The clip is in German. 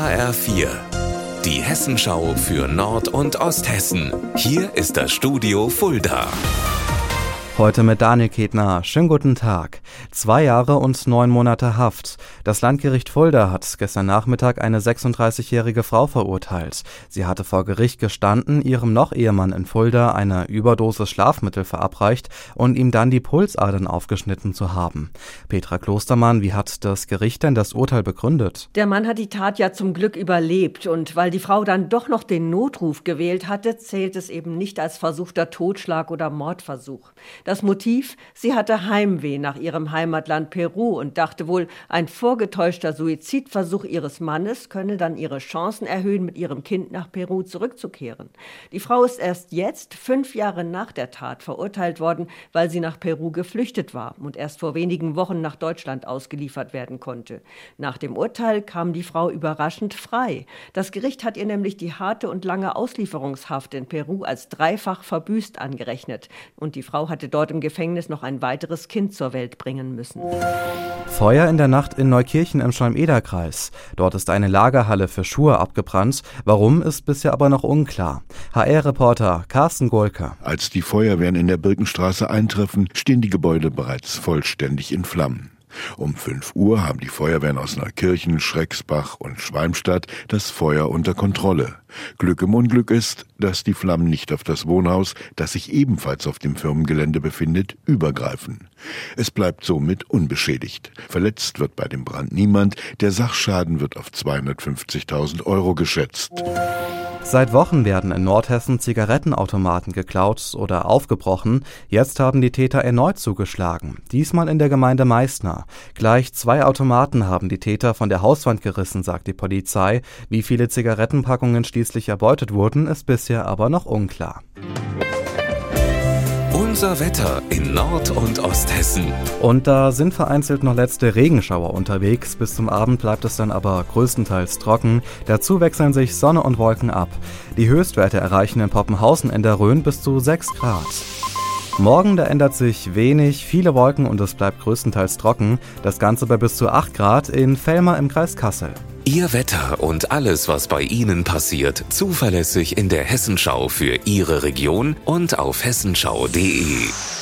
HR4, die Hessenschau für Nord- und Osthessen. Hier ist das Studio Fulda. Heute mit Daniel Ketner. Schönen guten Tag. 2 Jahre und 9 Monate Haft. Das Landgericht Fulda hat gestern Nachmittag eine 36-jährige Frau verurteilt. Sie hatte vor Gericht gestanden, ihrem Noch-Ehemann in Fulda eine Überdosis Schlafmittel verabreicht und ihm dann die Pulsadern aufgeschnitten zu haben. Petra Klostermann, wie hat das Gericht denn das Urteil begründet? Der Mann hat die Tat ja zum Glück überlebt und weil die Frau dann doch noch den Notruf gewählt hatte, zählt es eben nicht als versuchter Totschlag oder Mordversuch. Das Motiv: Sie hatte Heimweh nach ihrem Heimatland Peru und dachte wohl, ein vorgetäuschter Suizidversuch ihres Mannes könne dann ihre Chancen erhöhen, mit ihrem Kind nach Peru zurückzukehren. Die Frau ist erst jetzt, 5 Jahre nach der Tat, verurteilt worden, weil sie nach Peru geflüchtet war und erst vor wenigen Wochen nach Deutschland ausgeliefert werden konnte. Nach dem Urteil kam die Frau überraschend frei. Das Gericht hat ihr nämlich die harte und lange Auslieferungshaft in Peru als dreifach verbüßt angerechnet. Und die Frau hatte dort im Gefängnis noch ein weiteres Kind zur Welt bringen müssen. Feuer in der Nacht in Neukirchen im Schwalm-Eder-Kreis. Dort ist eine Lagerhalle für Schuhe abgebrannt. Warum, ist bisher aber noch unklar. HR-Reporter Carsten Golke. Als die Feuerwehren in der Birkenstraße eintreffen, stehen die Gebäude bereits vollständig in Flammen. Um 5 Uhr haben die Feuerwehren aus Neukirchen, Schrecksbach und Schwalmstadt das Feuer unter Kontrolle. Glück im Unglück ist, dass die Flammen nicht auf das Wohnhaus, das sich ebenfalls auf dem Firmengelände befindet, übergreifen. Es bleibt somit unbeschädigt. Verletzt wird bei dem Brand niemand. Der Sachschaden wird auf 250.000 € geschätzt. Seit Wochen werden in Nordhessen Zigarettenautomaten geklaut oder aufgebrochen. Jetzt haben die Täter erneut zugeschlagen. Diesmal in der Gemeinde Meißner. Gleich 2 Automaten haben die Täter von der Hauswand gerissen, sagt die Polizei. Wie viele Zigarettenpackungen schließlich erbeutet wurden, ist bisher aber noch unklar. Unser Wetter in Nord- und Osthessen. Und da sind vereinzelt noch letzte Regenschauer unterwegs. Bis zum Abend bleibt es dann aber größtenteils trocken. Dazu wechseln sich Sonne und Wolken ab. Die Höchstwerte erreichen in Poppenhausen in der Rhön bis zu 6 Grad. Morgen, da ändert sich wenig, viele Wolken und es bleibt größtenteils trocken. Das Ganze bei bis zu 8 Grad in Vellmar im Kreis Kassel. Ihr Wetter und alles, was bei Ihnen passiert, zuverlässig in der Hessenschau für Ihre Region und auf hessenschau.de.